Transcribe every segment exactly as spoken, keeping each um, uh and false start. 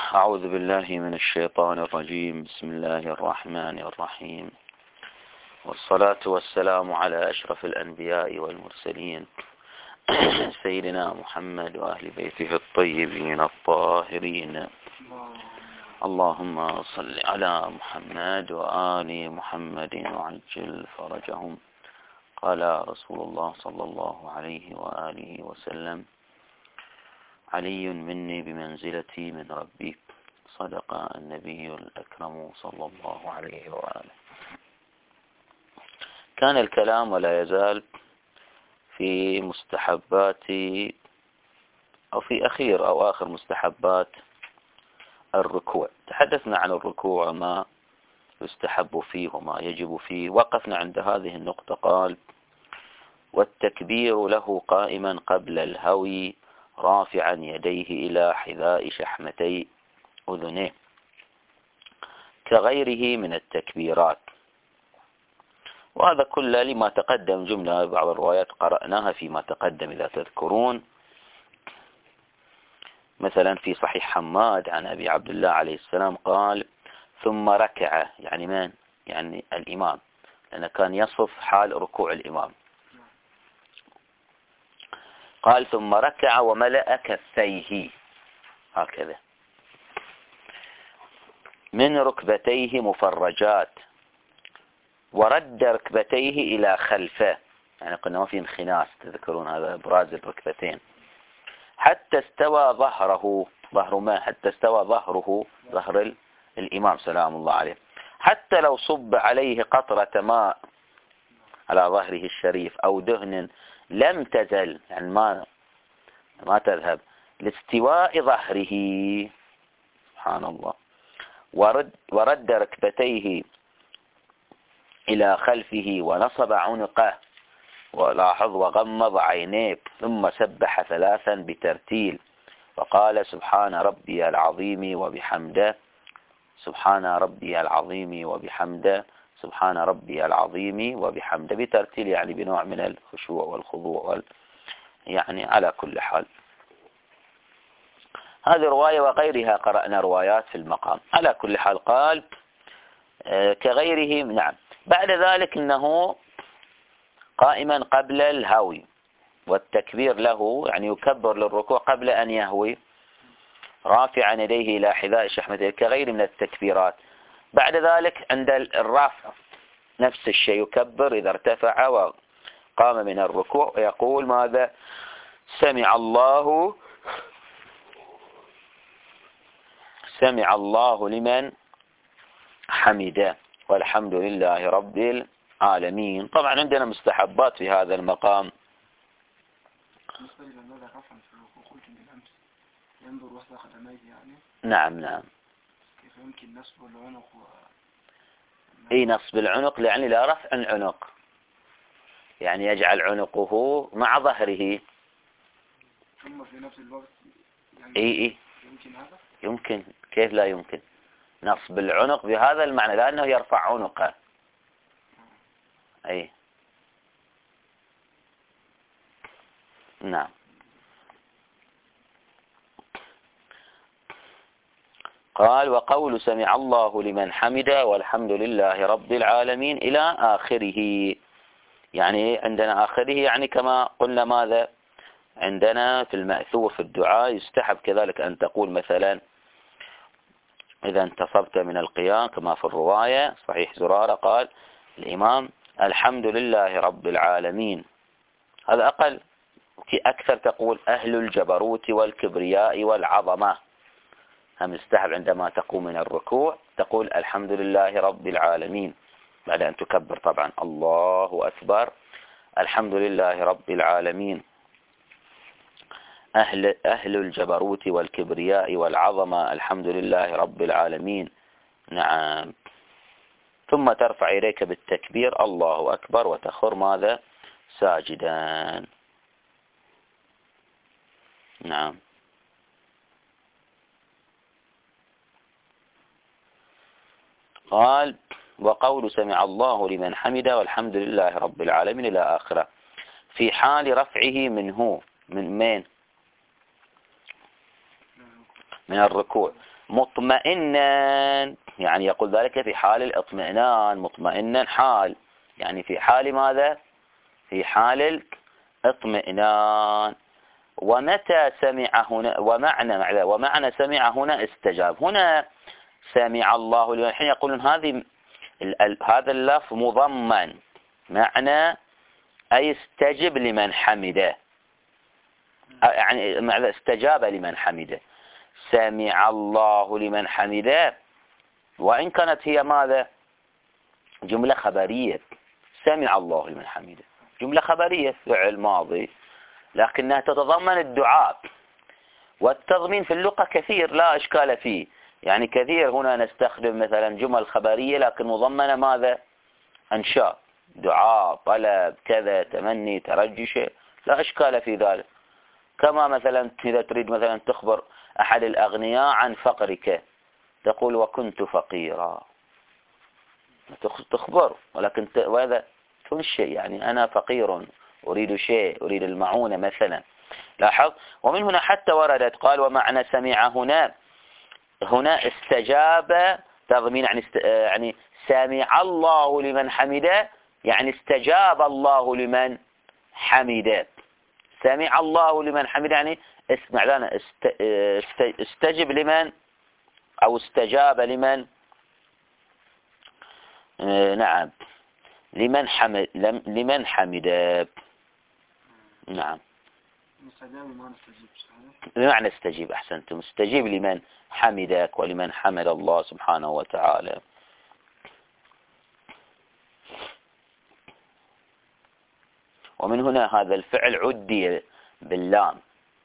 أعوذ بالله من الشيطان الرجيم. بسم الله الرحمن الرحيم، والصلاة والسلام على أشرف الأنبياء والمرسلين سيدنا محمد وأهل بيته الطيبين الطاهرين. اللهم صل على محمد وآل محمد وعجل فرجهم. قال رسول الله صلى الله عليه وآله وسلم: علي مني بمنزلتي من ربي. صدق النبي الأكرم صلى الله عليه وآله. كان الكلام ولا يزال في مستحبات أو في أخير أو آخر مستحبات الركوع. تحدثنا عن الركوع وما يستحب فيه وما يجب فيه. وقفنا عند هذه النقطة. قال: والتكبير له قائما قبل الهوي رافعا يديه إلى حذاء شحمتي أذنيه كغيره من التكبيرات. وهذا كله لما تقدم جملة بعض الروايات قرأناها فيما تقدم إذا تذكرون، مثلا في صحيح حماد عن أبي عبد الله عليه السلام قال: ثم ركع، يعني من؟ يعني الإمام، لأنه كان يصف حال ركوع الإمام. قال: ثم ركع وملأ كفيه هكذا من ركبتيه مفرجات، ورد ركبتيه إلى خلفه، يعني قلنا ما في انخناس، تذكرون هذا إبراز الركبتين، حتى استوى ظهره، ظهر ما حتى استوى ظهره ظهر الإمام سلام الله عليه، حتى لو صب عليه قطرة ماء على ظهره الشريف أو دهن لم تزل، يعني ما ما تذهب، لاستواء ظهره. سبحان الله. ورد, ورد ركبتيه إلى خلفه ونصب عنقه، ولاحظ وغمض عينيه، ثم سبح ثلاثا بترتيل وقال: سبحان ربي العظيم وبحمده، سبحان ربي العظيم وبحمده، سبحان ربي العظيم وبحمده، بترتيل يعني بنوع من الخشوع والخضوع وال... يعني على كل حال. هذه رواية وغيرها قرأنا روايات في المقام. على كل حال قال آه كغيره. نعم. بعد ذلك إنه قائما قبل الهوي، والتكبير له يعني يكبر للركوع قبل أن يهوي، رافعا يديه إلى حذاء شحمته كغير من التكبيرات. بعد ذلك عند الرفع نفس الشيء، يكبر إذا ارتفع وقام من الركوع ويقول ماذا؟ سمع الله سمع الله لمن حمده والحمد لله رب العالمين. طبعا عندنا مستحبات في هذا المقام. نعم نعم. كيف يمكن نصب العنق و... اي نصب العنق يعني لا رفع العنق، يعني يجعل عنقه مع ظهره. ثم في نفس الوقت يعني اي اي يمكن هذا؟ يمكن. كيف لا يمكن نصب العنق بهذا المعنى؟ لأنه يرفع عنقه. اي نعم. قال: وقول سمع الله لمن حمده والحمد لله رب العالمين إلى آخره. يعني عندنا آخره يعني كما قلنا ماذا عندنا في المأثور في الدعاء، يستحب كذلك أن تقول مثلا إذا انتصبت من القيام كما في الرواية صحيح زرارة قال الإمام: الحمد لله رب العالمين. هذا أقل. في أكثر تقول أهل الجبروت والكبرياء والعظمة. هم يستحب عندما تقوم من الركوع تقول الحمد لله رب العالمين بعد أن تكبر طبعا الله أكبر. الحمد لله رب العالمين، أهل, أهل الجبروت والكبرياء والعظمة، الحمد لله رب العالمين. نعم. ثم ترفع إليك بالتكبير الله أكبر وتخر ماذا؟ ساجدا. نعم. قال: وقول سمع الله لمن حمده والحمد لله رب العالمين إلى آخره في حال رفعه منه من من من الركوع. مطمئنا، يعني يقول ذلك في حال الاطمئنان، مطمئنا حال، يعني في حال ماذا؟ في حال الاطمئنان. ومتى سمع هنا، ومعنى ومعنى سمع هنا استجاب. هنا سمع الله لمن، حين يقولون هذه هذا اللفظ مضمن معنى أي استجب لمن حمده، يعني معنى استجاب لمن حمده. سمع الله لمن حمده، وإن كانت هي ماذا؟ جملة خبرية. سمع الله لمن حمده جملة خبرية فعل ماضي، لكنها تتضمن الدعاء. والتضمين في اللغة كثير لا إشكال فيه، يعني كثير هنا نستخدم مثلا جمل خبرية لكن مضمنة ماذا؟ أنشاء، دعاء، طلب، كذا، تمني، ترجي، شيء لا إشكال في ذلك. كما مثلا إذا تريد مثلا تخبر أحد الأغنياء عن فقرك، تقول وكنت فقيرا، تخبر، ولكن وهذا تنشئ، يعني أنا فقير أريد شيء، أريد المعونة مثلا. لاحظ. ومن هنا حتى وردت قال ومعنى سمع هنا، هنا استجاب تضمين، يعني است... يعني سمع الله لمن حمده، يعني استجاب الله لمن حمده. سمع الله لمن حمده يعني اسمع لنا، است... است... استجب لمن، أو استجاب لمن، آه نعم، لمن حمد، لمن حمده. نعم، بمعنى استجيب. أحسنتم، استجيب لمن حمدك ولمن حمد الله سبحانه وتعالى. ومن هنا هذا الفعل عدي باللام،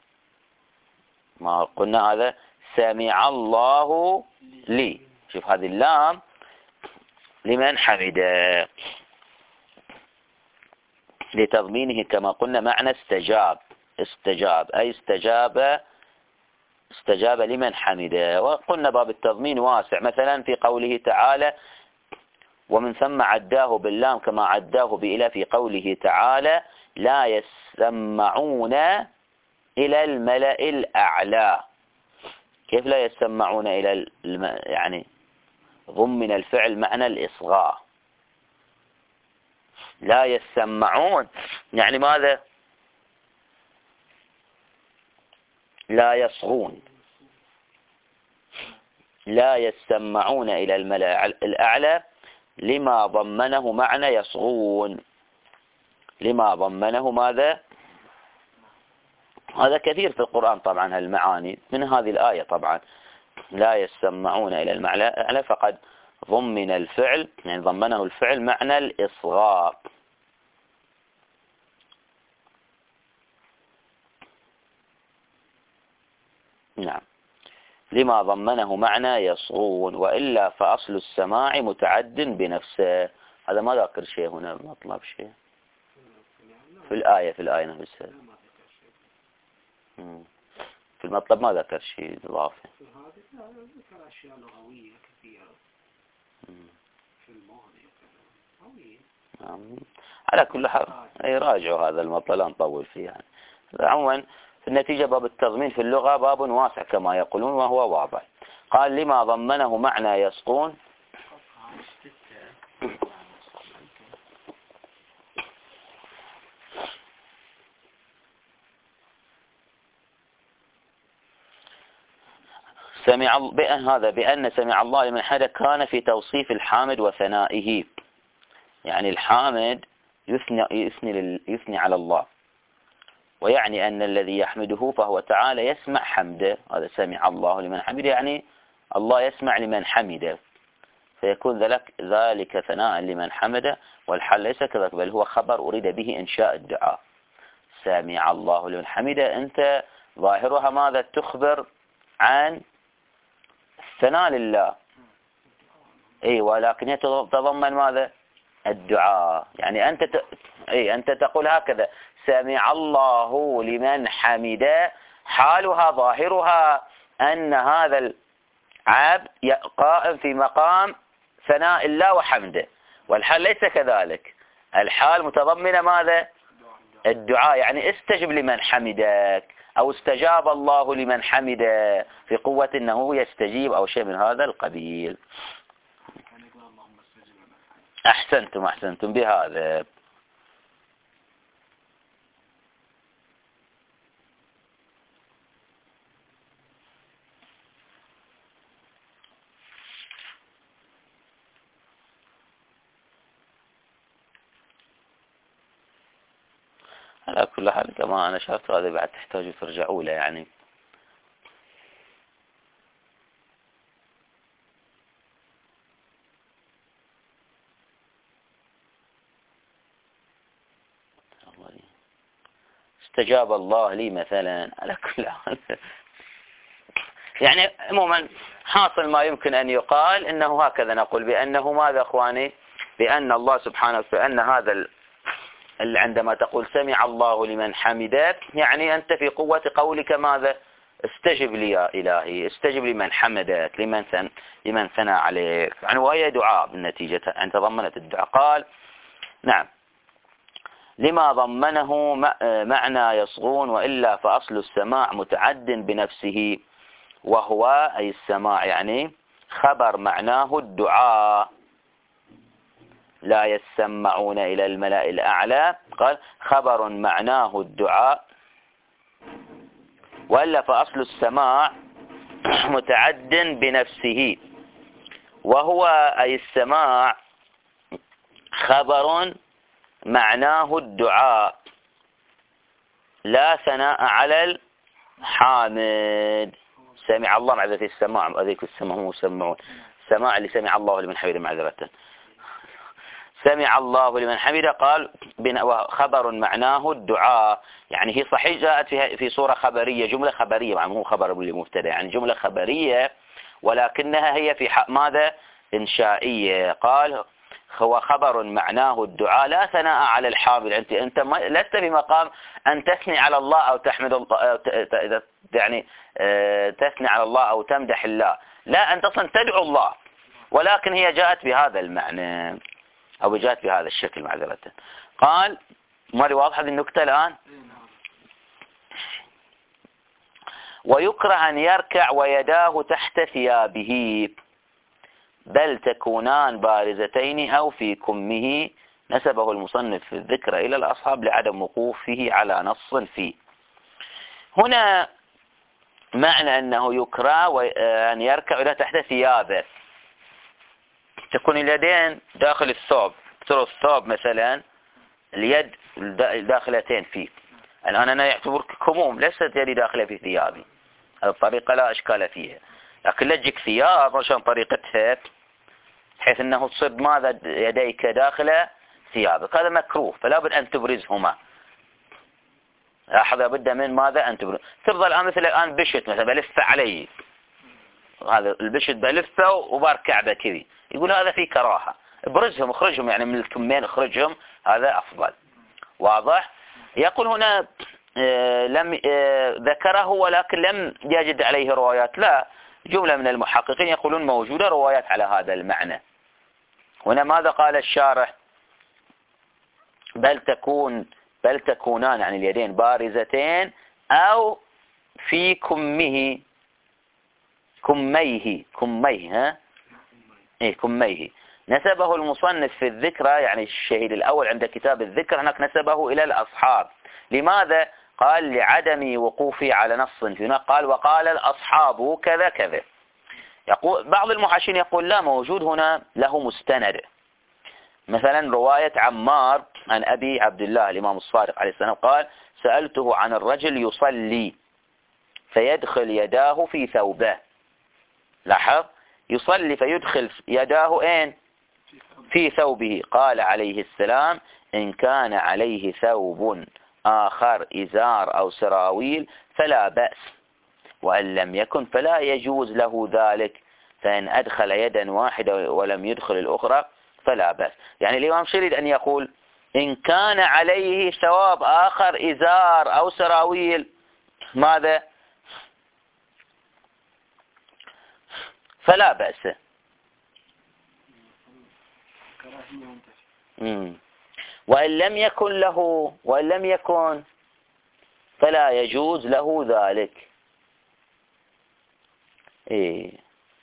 ما قلنا هذا سمع الله لي، شوف هذه اللام لمن حمده، لتضمينه كما قلنا معنى استجاب. استجاب أي استجاب، استجاب لمن حمده. وقلنا باب التضمين واسع، مثلا في قوله تعالى ومن ثم عداه باللام كما عداه بإلى في قوله تعالى لا يسمعون إلى الملأ الأعلى. كيف لا يسمعون إلى الم... يعني ضمن الفعل معنى الإصغاء. لا يسمعون يعني ماذا؟ لا يصغون. لا يسمعون إلى الملأ الأعلى لما ضمنه معنى يصغون، لما ضمنه ماذا؟ هذا كثير في القرآن طبعا هالمعاني، من هذه الآية طبعا لا يسمعون إلى الملأ الأعلى، فقد ضمن الفعل، يعني ضمنه الفعل معنى الإصغاء. نعم، لما ضمنه معنى يصغون، وإلا فأصل السماع متعد بنفسه. هذا ما ذكر شيء هنا، مطلب شيء في الآية، في الآية نفسها في المطلب ما ذكر شيء إضافي. ذكر أشياء لغوية كثيرة في الماضي نعم. على كل حال أي راجعوا هذا المطلب، لا نطول فيه يعني. عموما في النتيجة باب التضمين في اللغة باب واسع كما يقولون، وهو واضح. قال لما ضمنه معنى يسقون. سمع بأن هذا بأن سمع الله لمن حمده كان في توصيف الحامد وثنائه، يعني الحامد يثني, يثني, يثني على الله، ويعني أن الذي يحمده فهو تعالى يسمع حمده. هذا سمع الله لمن حمده يعني الله يسمع لمن حمده، فيكون ذلك, ذلك ثناء لمن حمده. والحال ليس كذلك، بل هو خبر أريد به إنشاء الدعاء. سمع الله لمن حمده أنت ظاهرها ماذا؟ تخبر عن ثناء لله، اي، ولكن هي تتضمن ماذا؟ الدعاء. يعني أنت ت... اي أنت تقول هكذا سمع الله لمن حمده، حالها ظاهرها أن هذا العبد قائم في مقام ثناء الله وحمده، والحال ليس كذلك. الحال متضمنة ماذا؟ الدعاء، يعني استجب لمن حمدك، أو استجاب الله لمن حمده في قوة أنه يستجيب أو شيء من هذا القبيل. أحسنتم أحسنتم بهذا. على كل حال كما أنا شرط هذا بعد تحتاجوا ترجعوا له يعني. استجاب الله لي مثلا. على كل حال يعني عموما حاصل ما يمكن أن يقال إنه هكذا نقول بأنه ماذا أخواني، بأن الله سبحانه بأن هذا ال... عندما تقول سمع الله لمن حمده يعني أنت في قوة قولك ماذا، استجب لي يا إلهي، استجب لمن حمدك، لمن ثن لمن ثنى عليك يعني. وهي دعاء بالنتيجة أن تضمنت الدعاء. قال نعم لما ضمنه معنى يصغون، وإلا فأصل السماع متعد بنفسه، وهو أي السماع يعني خبر معناه الدعاء، لا يسمعون إلى الملأ الأعلى. قال خبر معناه الدعاء، وإلا فأصل السماع متعد بنفسه، وهو أي السماع خبر معناه الدعاء، لا ثناء على الحامد. سمع الله مع ذلك السماع، هذيك السماع هم يسمعون سماع اللي سمع الله لمن حمده معذرة. سمع الله لمن حمده قال خبر معناه الدعاء، يعني هي صحيح جاءت في في صورة خبرية، جملة خبرية يعني مو خبر بالمبتدا، يعني جملة خبرية ولكنها هي في حق ماذا إنشائية. قال هو خبر معناه الدعاء لا ثناء على الحامد. أنت أنت لست في مقام أن تثني على الله أو تحمد الله يعني تثني على الله أو تمدح الله، لا أنت أصلا تدعو الله، ولكن هي جاءت بهذا المعنى أو جاءت بهذا الشكل معذرة. قال مالي واضح هذه النكتة الآن. ويكره أن يركع ويداه تحت ثيابه، بل تكونان بارزتين أو في كمه، نسبه المصنف في الذكر إلى الأصحاب لعدم وقوفه على نص فيه. هنا معنى أنه يكره أن يركع إلى تحت ثيابه، تكون اليدين داخل الثوب، ترى الثوب مثلا اليد داخلتين فيه. الآن أنا يعتبر كموم، ليست يدي داخلة في ثيابي، هذه الطريقة لا إشكال فيها، لكن لجك ثياب عشان طريقتها بحيث أنه تصد ماذا يديك داخل ثيابك، هذا مكروه، فلا بد أن تبرزهما. لاحظ لابد من ماذا أن تبرز. تفضل الآن مثل الآن بشت مثلا بلفه علي، هذا البشت بلفه وباركع بكذي، يقول هذا فيه كراهة، ابرزهم اخرجهم يعني من الكمين اخرجهم، هذا أفضل. واضح؟ يقول هنا آه لم آه ذكره ولكن لم يجد عليه روايات، لا، جملة من المحققين يقولون موجودة روايات على هذا المعنى. هنا ماذا قال الشارح؟ بل تكون بل تكونان يعني اليدين بارزتين أو في كمه كميه كميه ها إيه كميه. نسبه المصنف في الذكرى يعني الشهيد الأول عند كتاب الذكر، هناك نسبه إلى الأصحاب. لماذا؟ قال لعدم وقوفه على نص هنا، قال وقال الأصحاب كذا كذا. يقول بعض المحاشين يقول لا، موجود هنا له مستند، مثلا رواية عمار عن أبي عبد الله الإمام الصادق عليه السلام قال سألته عن الرجل يصلي فيدخل يداه في ثوبه. لاحظ يصلي فيدخل يداه أين؟ في ثوبه. قال عليه السلام إن كان عليه ثوب آخر إزار أو سراويل فلا بأس، وإن لم يكن فلا يجوز له ذلك، فإن أدخل يدا واحدة ولم يدخل الأخرى فلا بأس. يعني الإمام يريد أن يقول إن كان عليه ثواب آخر إزار أو سراويل ماذا؟ فلا بأس. مم. وإن لم يكن له وإن لم يكن فلا يجوز له ذلك. إيه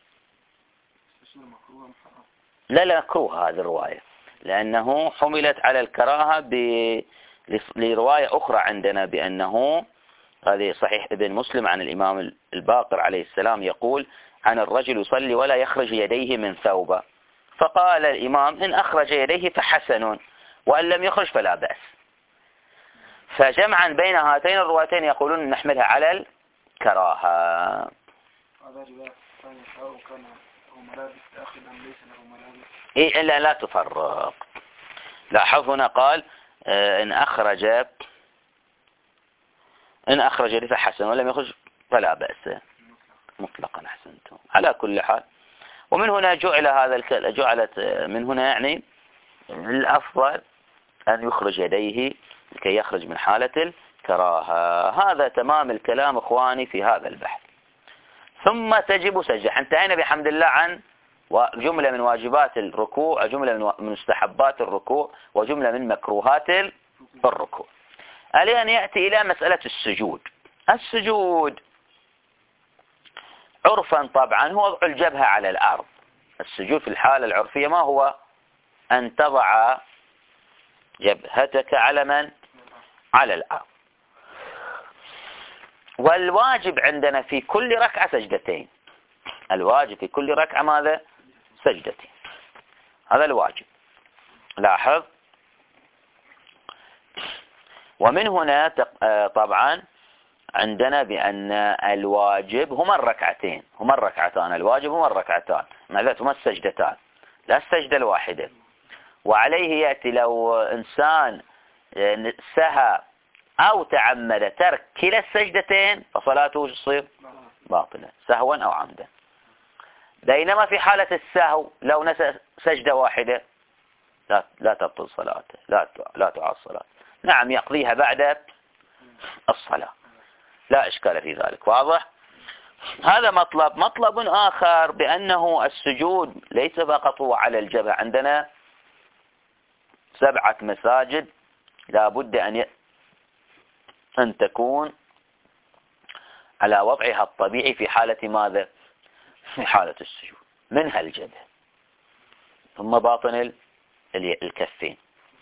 لا لا مكروه هذه الرواية، لأنه حملت على الكراهة ب... لرواية أخرى عندنا بأنه هذه صحيح ابن مسلم عن الإمام الباقر عليه السلام يقول عن الرجل يصلي ولا يخرج يديه من ثوبه، فقال الإمام إن أخرج يديه فحسن وإن لم يخرج فلا بأس. فجمعا بين هاتين الروايتين يقولون نحملها على الكراهة. إيه إلا لا تفرق. لاحظ هنا قال إن أخرج إن أخرج يديه فحسن ولم يخرج فلا بأس مطلقا. أحسنتم. على كل حال، ومن هنا جعل هذا الكلام، جعلت من هنا يعني الأفضل أن يخرج يديه لكي يخرج من حالة الكراهة. هذا تمام الكلام إخواني في هذا البحث. ثم تجب سجدة. انتهينا بحمد الله عن جملة من واجبات الركوع، جملة من مستحبات الركوع، وجملة من مكروهات الركوع. الآن يأتي إلى مسألة السجود. السجود عرفا طبعا هو وضع الجبهة على الأرض. السجود في الحالة العرفية ما هو؟ أن تضع جبهتك على من؟ على الأرض. والواجب عندنا في كل ركعة سجدتين. الواجب في كل ركعة ماذا؟ سجدتين. هذا الواجب. لاحظ. ومن هنا طبعا عندنا بأن الواجب هما الركعتين، هما الركعتان. الواجب هما الركعتان، معناته هما السجدتان لا السجدة الواحدة. وعليه يأتي لو إنسان سهى أو تعمد ترك كلا السجدتين فصلاته تصير باطلة سهوا أو عمدا. بينما في حالة السهو لو نسى سجدة واحدة لا لا تبطل صلاته، لا لا تعاد صلاته. نعم يقضيها بعد الصلاة، لا إشكال في ذلك. واضح؟ هذا مطلب. مطلب آخر بأنه السجود ليس فقط هو على الجبهة. عندنا سبعة مساجد لا بد أن ي... أن تكون على وضعها الطبيعي في حالة ماذا؟ في حالة السجود. منها الجبهة، ثم باطن الكفين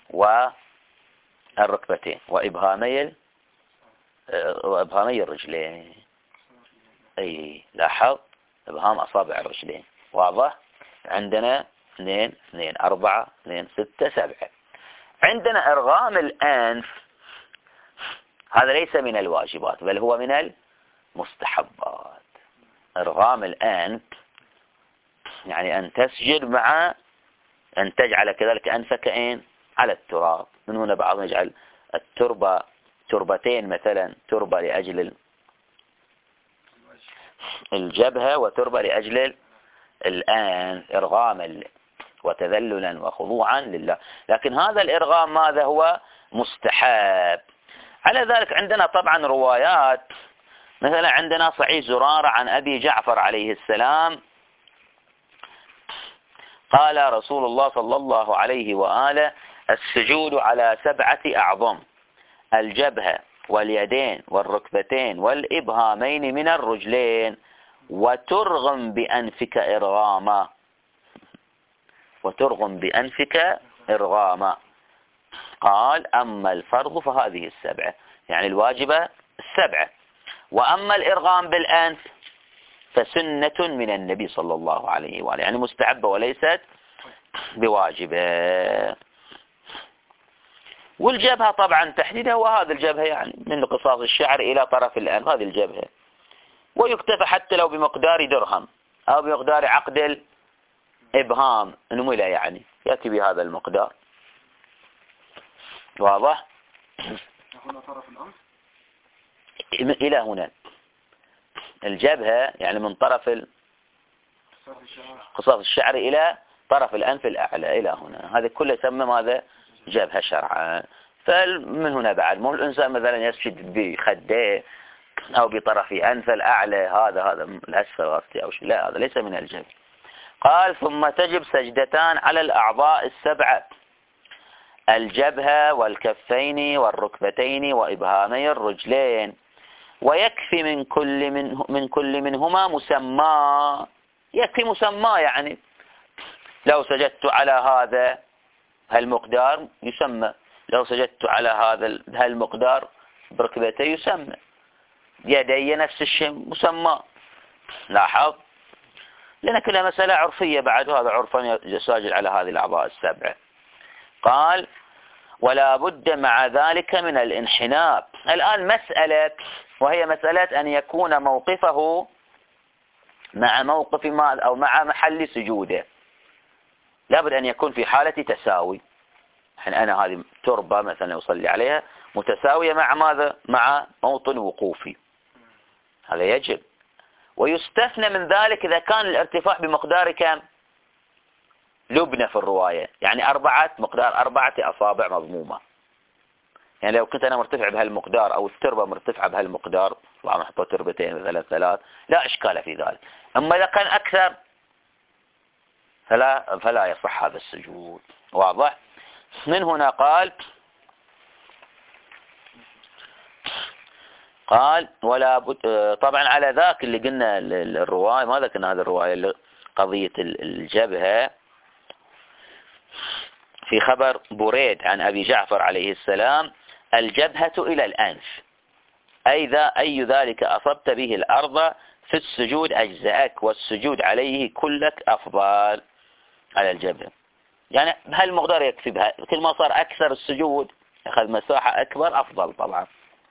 والركبتين وإبهامي وإبهامي الرجلين. أي لاحظ إبهام أصابع الرجلين. واضح؟ عندنا اثنين اثنين أربعة اثنين ستة سبعة. عندنا إرغام الأنف، هذا ليس من الواجبات بل هو من المستحبات. إرغام الأنف يعني أن تسجد مع أن تجعل كذلك أنفك إن على التراب. من هنا بعضهم يجعل التربة تربتين، مثلا تربة لأجل الجبهة وتربة لأجل الأنف، إرغاما وتذللا وخضوعا لله. لكن هذا الإرغام ماذا هو؟ مستحب. على ذلك عندنا طبعا روايات، مثلا عندنا صحيح زرارة عن أبي جعفر عليه السلام قال رسول الله صلى الله عليه وآله السجود على سبعة أعظم: الجبهة واليدين والركبتين والإبهامين من الرجلين، وترغم بأنفك إرغاما، وترغم بأنفك إرغاما. قال أما الفرض فهذه السبعة، يعني الواجبة السبعة، وأما الإرغام بالأنف فسنة من النبي صلى الله عليه وآله، يعني مستحبة وليست بواجبة. والجبهة طبعا تحديدها وهذا الجبهة يعني من قصاص الشعر إلى طرف الأنف، هذه الجبهة. ويكتفى حتى لو بمقدار درهم أو بمقدار عقد الإبهام نملة، يعني يأتي بهذا المقدار. واضح؟ هنا طرف الأنف إلى هنا الجبهة يعني من طرف قصاص الشعر إلى طرف الأنف الأعلى إلى هنا، هذا كله يسمى ماذا؟ جبهة شرعا. فمن هنا بعد مو الإنسان مثلا يسجد بخديه أو بطرف أنف الأعلى، هذا هذا الأسفل غفتي أو شيء، لا هذا ليس من الجبهة. قال ثم تجب سجدتان على الأعضاء السبعة: الجبهة والكفين والركبتين وإبهامي الرجلين، ويكفي من كل منه من كل منهما مسمى. يكفي مسمى يعني لو سجدت على هذا هالمقدار يسمى، لو سجدت على هذا هالمقدار بركبتي يسمى، يدي نفس الشيء مسمى. لاحظ، لأن كلها مسألة عرفية بعد، هذا عرفا يساجل على هذه الأعضاء السبعة. قال ولا بد مع ذلك من الانحناء. الآن مسألة، وهي مسألة أن يكون موقفه مع موقف ما أو مع محل سجوده، لابد أن يكون في حالة تساوي. أنا هذه تربة مثلا أصلي عليها متساوية مع ماذا؟ مع موطن وقوفي، هذا يجب. ويستثنى من ذلك إذا كان الارتفاع بمقدار كم؟ لبنة في الرواية، يعني أربعة مقدار أربعة أصابع مضمومة. يعني لو كنت أنا مرتفع بهالمقدار أو التربة مرتفعة بهالمقدار، طبعا نحط تربتين ثلاث ثلاث لا إشكال في ذلك. أما إذا كان أكثر فلا فلا يصح هذا السجود. واضح؟ من هنا قال قال ولا بد. طبعا على ذاك اللي قلنا الرواية، ما ذكرنا هذه الرواية قضية الجبهة في خبر بريد عن أبي جعفر عليه السلام: الجبهة إلى الأنف، أي ذا أي ذلك أصبت به الأرض في السجود أجزأك، والسجود عليه كلك أفضل على الجبهة. يعني بهالمقدار يكفي، بها كل ما صار أكثر السجود أخذ مساحة أكبر أفضل طبعا.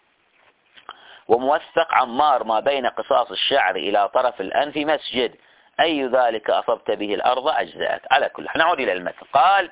وموثق عمار ما بين قصاص الشعر إلى طرف الأنف مسجد، أي ذلك أصبت به الأرض أجزأك. على كل حال نعود إلى المثل. قال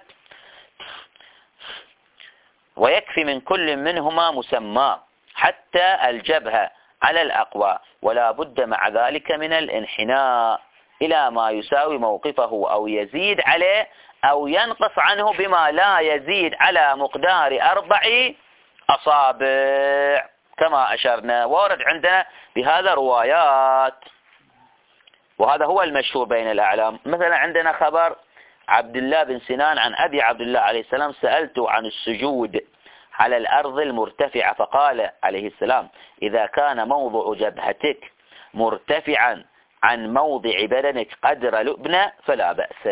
ويكفي من كل منهما مسمى حتى الجبهة على الأقوى، ولا بد مع ذلك من الانحناء إلى ما يساوي موقفه أو يزيد عليه أو ينقص عنه بما لا يزيد على مقدار أربع أصابع كما أشرنا. وورد عندنا بهذا روايات، وهذا هو المشهور بين الأعلام. مثلا عندنا خبر عبد الله بن سنان عن أبي عبد الله عليه السلام: سألته عن السجود على الأرض المرتفعة فقال عليه السلام: إذا كان موضع جبهتك مرتفعا عن موضع بدنك قدر لبنة فلا بأس.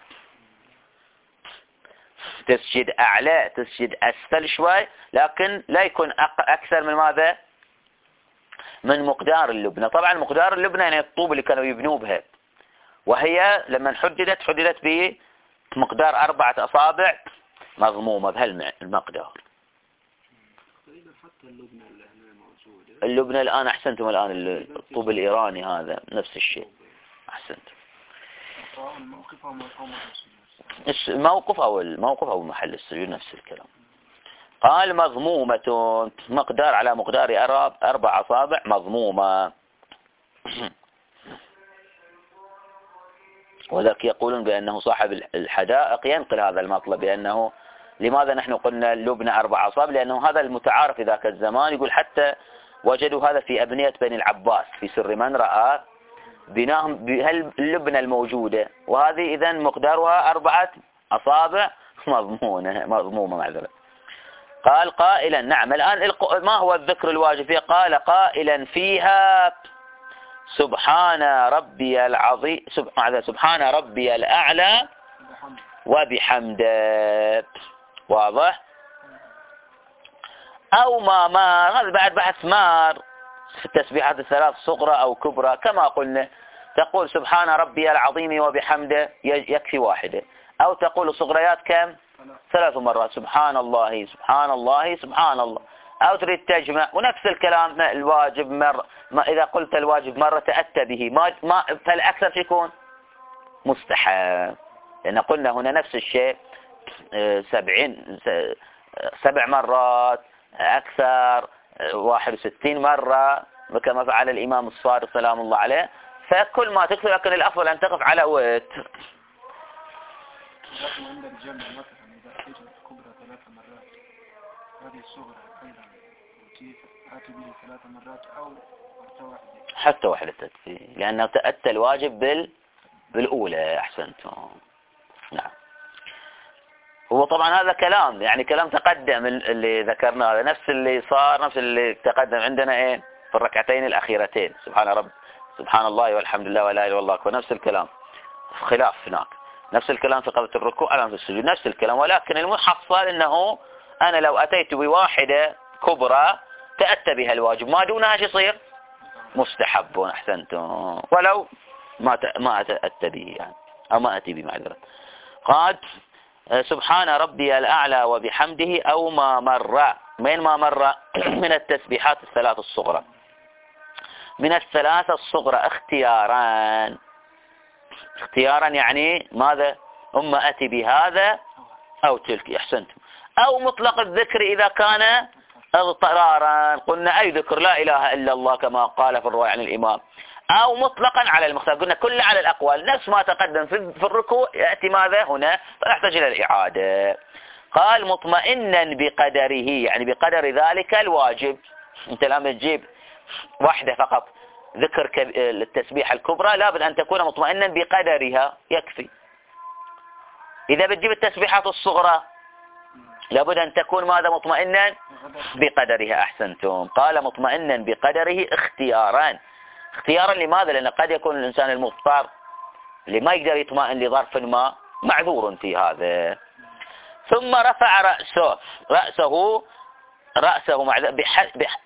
تسجد أعلى تسجد أسفل شوي، لكن لا يكون أكثر من ماذا؟ من مقدار اللبنة. طبعا مقدار اللبنة يعني الطوب اللي كانوا يبنوا بها، وهي لما حددت حددت بمقدار أربعة أصابع مضمومة بهالمقدار. حتى اللبنة اللي هنا موجودة، اللبنة الآن أحسنتم، الآن الطوب الإيراني هذا نفس الشيء. أحسنتم. الموقف أو الموقف أو محل السجود نفس الكلام. قال مضمومة، مقدار على مقدار أربع أصابع مضمومة. وذلك يقولون بأنه صاحب الحدائق ينقل هذا المطلب، بأنه لماذا نحن قلنا اللبنة أربع أصابع؟ لأنه هذا المتعارف في ذاك الزمان. يقول حتى وجدوا هذا في أبنية بني العباس في سر من رأى بناهم بهاللبنة الموجودة، وهذه إذن مقدارها أربعة أصابع مضمونة مضمومة معذرة. قال قائلا نعم. الآن ما هو الذكر الواجب فيها؟ قال قائلا فيها سبحان ربي العظيم سبحان ربي الأعلى وبحمده. واضح؟ أو ما مار، هذا بعد بحث مار في التسبيحات الثلاث صغرى أو كبرى. كما قلنا تقول سبحان ربي العظيم وبحمده يكفي واحدة، أو تقول صغريات كم؟ ثلاث مرات سبحان الله سبحان الله سبحان الله، أو تريد تجمع. ونفس الكلام الواجب مرة، ما إذا قلت الواجب مرة تأتى به، ما ما فالأكثر يكون مستحب، لأن قلنا هنا نفس الشيء سبعين سبع مرات أكثر واحد وستين مرة كما فعل الإمام الصادق سلام الله عليه. فكل ما تكثر، لكن الأفضل أن تقف على وتر. لكن عند الجمع مثلا إذا أتيت الكبرى ثلاث مرات، هذه الصغرى أيضا أتي به ثلاث مرات أو مرة واحدة؟ حتى واحدة تكفي، لأنه تأتى الواجب بال... بالأولى. أحسنتم. نعم. هو طبعا هذا كلام يعني كلام تقدم اللي ذكرناه، نفس اللي صار نفس اللي تقدم عندنا ايه في الركعتين الأخيرتين، سبحان رب سبحان الله والحمد لله ولا إله إلا الله، ونفس الكلام خلاف هناك، نفس الكلام في قبل الركوع على السجود نفس الكلام، ولكن المحصل انه انا لو اتيت بواحدة كبرى تأتى بها الواجب، ما دونها ايش يصير؟ مستحب. احسنتم. ولو ما ما اتى به يعني او ما اتي به معذرة. قال سبحان ربي الأعلى وبحمده أو ما مر. من ما مر؟ من التسبيحات الثلاث الصغرى، من الثلاثة الصغرى اختياران. اختيارا يعني ماذا؟ أما أتي بهذا أو تلك. أحسنتم. أو مطلق الذكر إذا كان اضطرارا، قلنا أي ذكر لا إله إلا الله كما قال في الرواية عن الإمام، أو مطلقا على المختار، قلنا كل على الأقوال نفس ما تقدم في الركوع يأتي ماذا هنا، فنحتاج إلى الإعادة. قال مطمئنا بقدره، يعني بقدر ذلك الواجب. أنت لما تجيب واحدة فقط ذكر التسبيح الكبرى لابد أن تكون مطمئنا بقدرها يكفي. إذا بتجيب التسبيحات الصغرى لابد أن تكون ماذا؟ مطمئنا بقدرها. أحسنتم. قال مطمئنا بقدره اختياران. اختيارا لماذا؟ لأن قد يكون الإنسان المضطر اللي ما يقدر يطمئن لظرف ما معذور في هذا. ثم رفع رأسه رأسه رأسه مع بح بح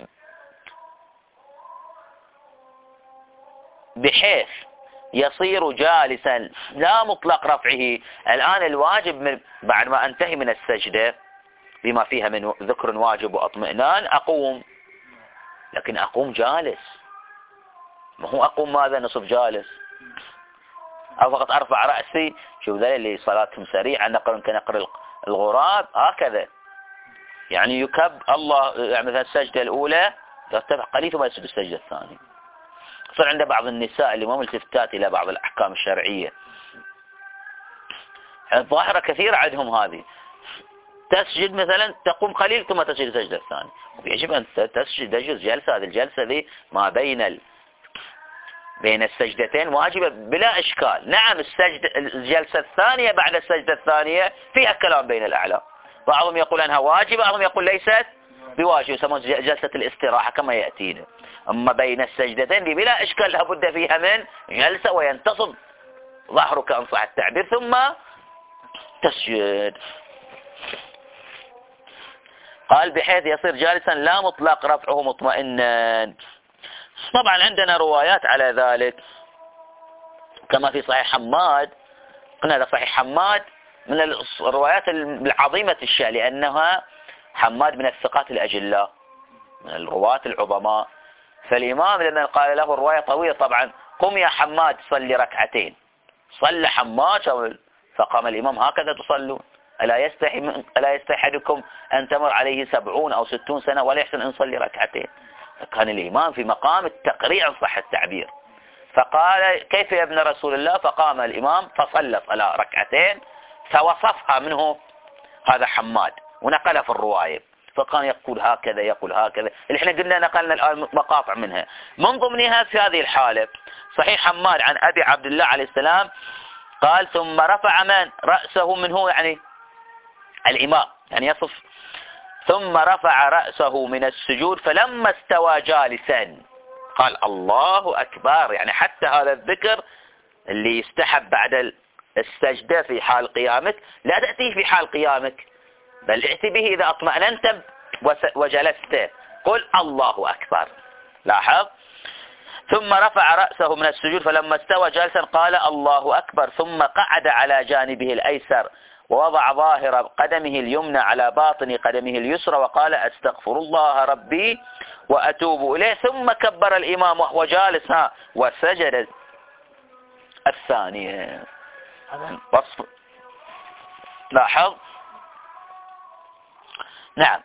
بحيث يصير جالسا لا مطلق رفعه. الآن الواجب من بعد ما أنتهي من السجدة بما فيها من ذكر واجب واطمئنان أقوم، لكن أقوم جالس، ما هو أقوم ماذا؟ نصف جالس، أو فقط أرفع رأسي. شوف ذلك اللي صلاتهم سريعة نقر كنقر الغراب هكذا، يعني يكب الله يعني مثلا السجدة الأولى يرتفع قليل ثم يسجد السجدة الثانية. صار عند بعض النساء اللي ما ملتفتات إلى بعض الأحكام الشرعية الظاهرة كثيرة عندهم هذه، تسجد مثلا تقوم قليل ثم تسجد السجدة الثانية، ويجب أن تسجد تجلس جلسة. هذه الجلسة ذي ما بين ال... بين السجدتين واجبة بلا إشكال. نعم السجدة الجلسة الثانية بعد السجدة الثانية فيها كلام بين الأعلام، بعضهم يقول أنها واجبة، بعضهم يقول ليست بواجب، يسمون جلسة الاستراحة كما يأتينا. أما بين السجدتين دي بلا إشكال لابد فيها من جلسة وينتصب ظهرك إن صح التعبير ثم تسجد. قال بحيث يصير جالسا لا مطلق رفعه مطمئنا. طبعا عندنا روايات على ذلك كما في صحيح حماد. قلنا هذا صحيح حماد من الروايات العظيمة الشأن، لأنها حماد من الثقات الأجلاء من الرواة العظماء. فالإمام لما قال له الرواية طويلة طبعا قم يا حماد صلي ركعتين، صلى حماد فقام الإمام هكذا تصلون، ألا يستحي ألا يستحي أحدكم أن تمر عليه سبعون أو ستون سنة ولا يحسن أن يصلي ركعتين. فكان الإمام في مقام التقريع إن صح التعبير، فقال كيف يا ابن رسول الله؟ فقام الإمام فصلى صلاة ركعتين فوصفها منه هذا حماد ونقلها في الرواية، فكان يقول هكذا يقول هكذا اللي احنا قلنا نقلنا الآن مقاطع منها. من ضمنها في هذه الحالة صحيح حماد عن أبي عبد الله عليه السلام قال ثم رفع من رأسه منه، يعني الإمام يعني يصف، ثم رفع رأسه من السجود فلما استوى جالسا قال الله أكبر. يعني حتى هذا الذكر اللي يستحب بعد السجدة في حال قيامك لا تأتيه في حال قيامك، بل ائت به إذا اطمأننت وجلست، قل الله أكبر. لاحظ ثم رفع رأسه من السجود فلما استوى جالسا قال الله أكبر، ثم قعد على جانبه الأيسر ووضع ظاهر قدمه اليمنى على باطن قدمه اليسرى وقال أستغفر الله ربي وأتوب إليه، ثم كبر الإمام وهو جالس ها وسجد الثانية. هذا وصف. لاحظ نعم.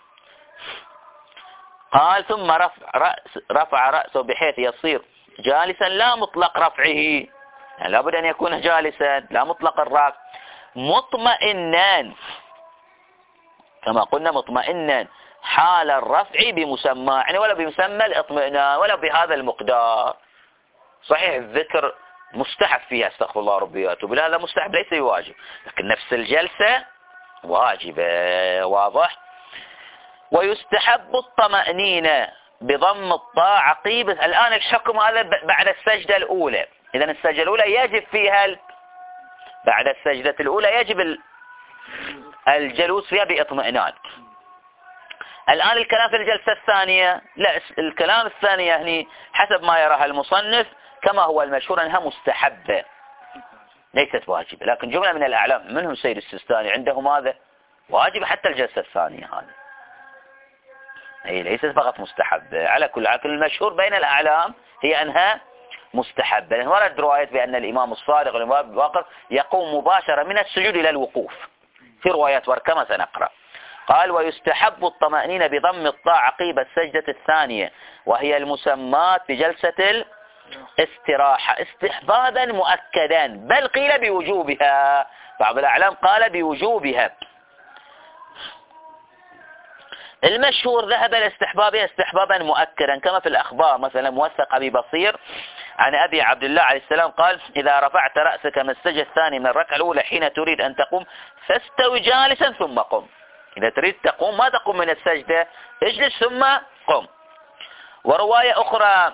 قال ثم رفع, رأس رفع رأسه بحيث يصير جالسا لا مطلق رفعه، يعني لابد أن يكون جالسا لا مطلق الرفع، مطمئنا كما قلنا مطمئنا حال الرفع بمسمى، يعني ولا بمسمى الاطمئنان ولا بهذا المقدار. صحيح الذكر مستحب فيها استغفر الله ربي واتوب اليه، هذا مستحب ليس بواجب، لكن نفس الجلسة واجبة. واضح. ويستحب الطمأنينة بضم الطاء عقيب. الآن الحكم هذا بعد السجدة الأولى. إذا السجدة الأولى يجب فيها ال... بعد السجدة الأولى يجب الجلوس فيها باطمئنان. الآن الكلام في الجلسة الثانية لا، الكلام الثانية يعني حسب ما يراها المصنف كما هو المشهور أنها مستحبة ليست واجبة، لكن جملة من الأعلام منهم سيد السيستاني عندهم هذا واجب حتى الجلسة الثانية هذه، هي ليست فقط مستحبة. على كل حال المشهور بين الأعلام هي أنها مستحبة، لأن ورد رواية بأن الإمام الصادق والإمام الباقر يقوم مباشرة من السجود إلى الوقوف في روايات ورد كما سنقرأ. قال ويستحب الطمأنينة بضم الطاء عقيب السجدة الثانية وهي المسمات بجلسة الاستراحة استحبابا مؤكدا، بل قيل بوجوبها، بعض الأعلام قال بوجوبها. المشهور ذهب لاستحبابها استحبابا مؤكدا كما في الأخبار، مثلا موثق أبي بصير عن أبي عبد الله عليه السلام قال إذا رفعت رأسك من السجدة الثاني من الركعة الأولى حين تريد أن تقوم فاستو جالسا ثم قم. إذا تريد تقوم ما تقوم من السجدة، اجلس ثم قم. ورواية أخرى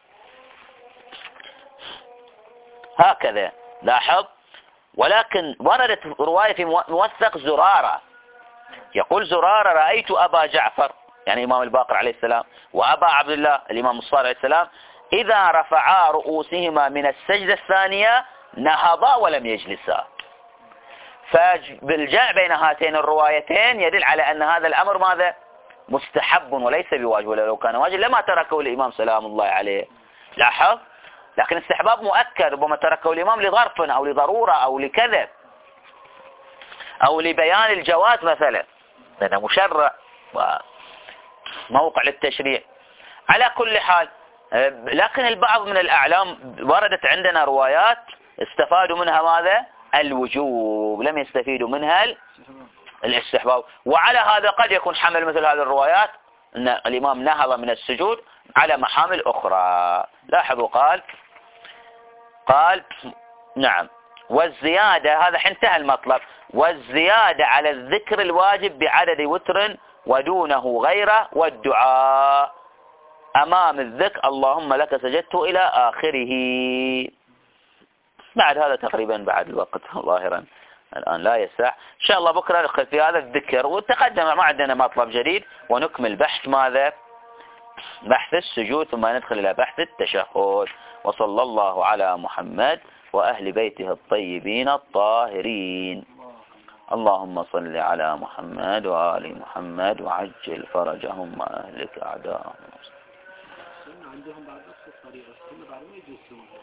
هكذا لاحظ، ولكن وردت رواية في موثق زرارة يقول زرارة رأيت أبا جعفر يعني إمام الباقر عليه السلام وأبا عبد الله الإمام الصادق عليه السلام إذا رفعا رؤوسهما من السجدة الثانية نهضا ولم يجلسا. فبالجمع بين هاتين الروايتين يدل على أن هذا الأمر ماذا؟ مستحب وليس بواجب، ولو كان واجب لما تركه الإمام سلام الله عليه. لاحظ، لكن استحباب مؤكد، ربما تركه الإمام لظرف أو لضرورة أو لكذا أو لبيان الجواز مثلا، لأنه مشرع وموقع للتشريع. على كل حال، لكن البعض من الأعلام وردت عندنا روايات استفادوا منها ماذا؟ الوجوب، لم يستفيدوا منها الاستحباب. وعلى هذا قد يكون حمل مثل هذه الروايات أن الإمام نهض من السجود على محامل أخرى. لاحظوا قال قال نعم والزيادة، هذا انتهى المطلب، والزيادة على الذكر الواجب بعدد وتر ودونه غيره والدعاء أمام الذكر اللهم لك سجدت إلى آخره. بعد هذا تقريبا بعد الوقت ظاهرا الآن لا يسع، إن شاء الله بكرة ندخل في هذا الذكر وتقدم ما عندنا مطلب جديد ونكمل بحث ماذا؟ بحث السجود، ثم ندخل إلى بحث التشهد. وصلى الله على محمد وأهل بيته الطيبين الطاهرين. اللهم صل على محمد وآل محمد وعجل فرجهم وأهلك أعداءهم. عندهم بعد نفس الطريقة بعد ما يجلسون